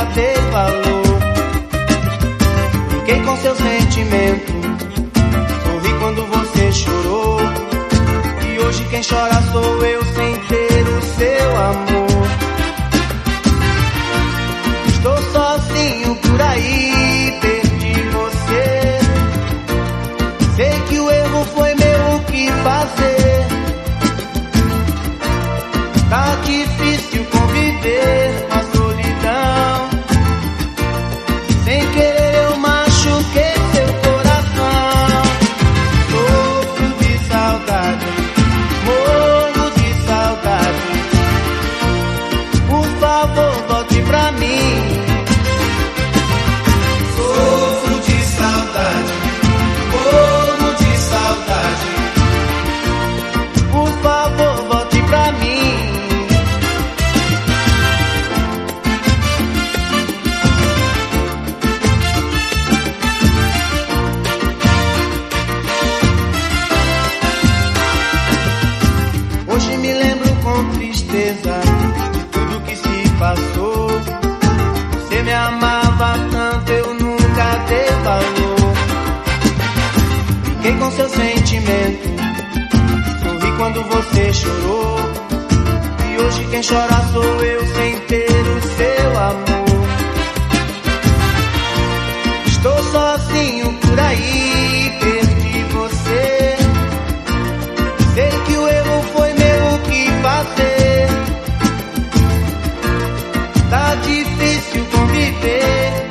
nunca dei valor. Fiquei com seu sentimento, sorri quando você chorou. E hoje quem chora sou eu sem ter o seu amor. Estou sozinho por aí, perdi você. Sei que o erro foi meu, o que fazer? Tá difícil conviver com a solidão. Sem querer eu machuquei seu coração. Sofro de saudade, morro de saudade. Por favor, volte pra mim. Sofro de saudade, morro de saudade. Por favor, volte pra mim. Hoje me lembro com tristeza de tudo que se passou. Você me amava tanto, eu nunca dei valor. Fiquei com seu sentimento, sorri quando você chorou. E hoje quem chora sou eu sem ter o seu amor. Estou sozinho por aí, perdi você. Sei que o erro foi meu, o que fazer? Tá difícil conviver